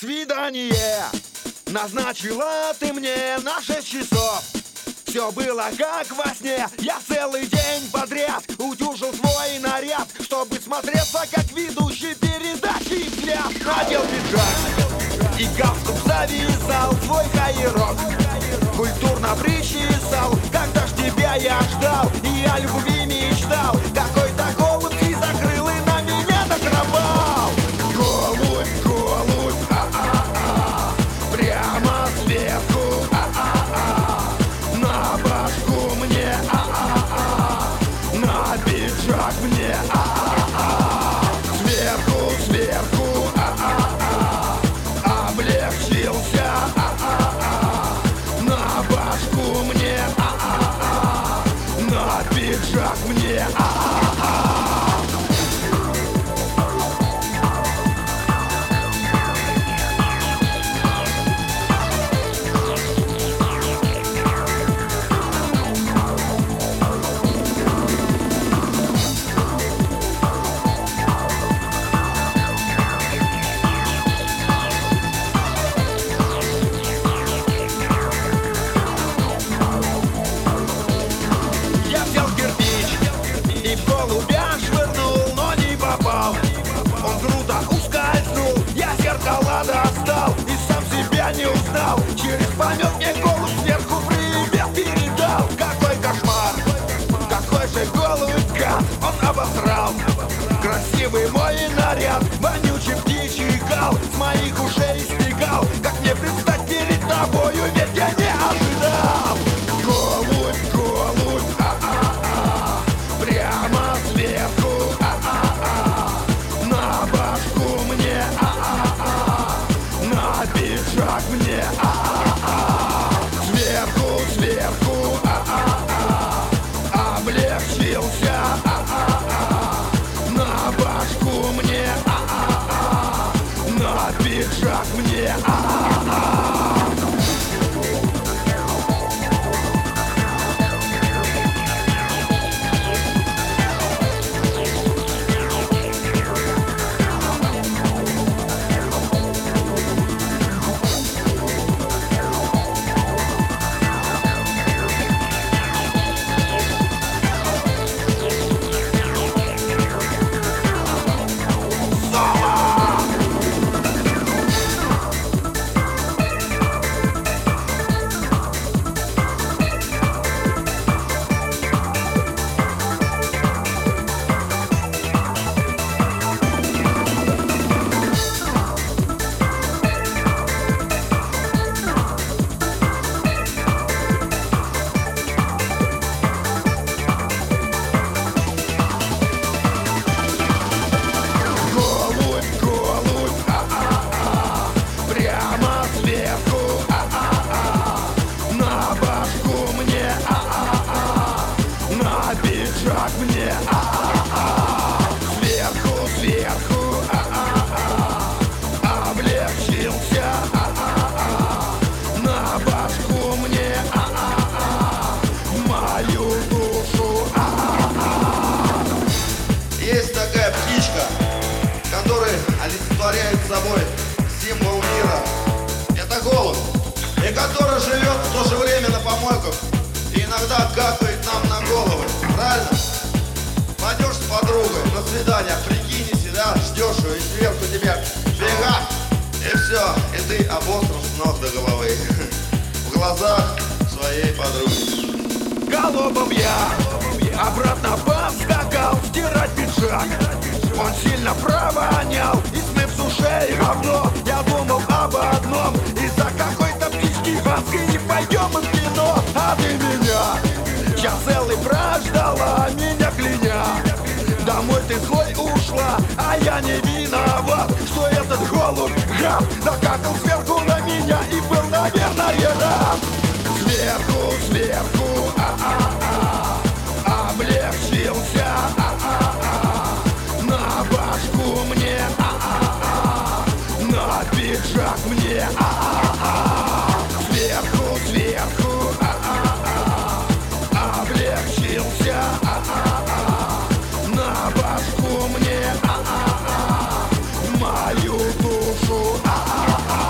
Свидание назначила ты мне на 6 часов. Все было как во сне. Я целый день подряд утюжил свой наряд, чтобы смотреться как ведущий передачи «Взгляд». Надел пиджак и галстук завязал, свой хайрок культурно причесал. Когда ж тебя я ждал и о любви мечтал, какой-то голубь и закрыл и на меня накровал. Голубь, голубь, прямо сверху, на башку мне, на пиджак мне, сверху, сверху, облегчился, на башку мне, на пиджак мне. Достал и сам себя не узнал. Через помет мне голубь сверху привет передал. Какой кошмар, какой же голубь гад. Он обосрал красивый мой наряд. Вонючий птичий гал с моих ушей стекал. Как мне предстать перед тобою, ведь я не ожидал. Голубь, голубь, прямо сверху, на башку мне, на пиджак мне, сверху, сверху, облегчился, на башку мне, на пиджак мне. Пиджак мне, сверху, сверху, облегчился, на башку мне, мою душу. Есть такая птичка, которая олицетворяет собой символ мира. Это голубь, и который живет в то же время на помойках и иногда какает нам на головы. Правильно? Пойдешь с подругой на свидание, прикинь себя, ждешь ее, и сверху тебя фига, и все, и ты обостран с ног до головы в глазах своей подруги. Голубом я обратно поскакал стирать пиджак. Он сильно провонял и смыв с ушей говно. Я думал об одном: из-за какой-то птички ванской не пойдем мы в кино. А ты меня час целый прождала, меня кляня. Домой ты злой ушла, а я не виноват, что этот голубь гад накакал сверху на меня и был, наверное, рад. Сверху, сверху, облегчился, на башку мне, на пиджак мне, сверху, сверху, облегчился, на башку мне, мою душу.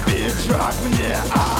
пиджак мне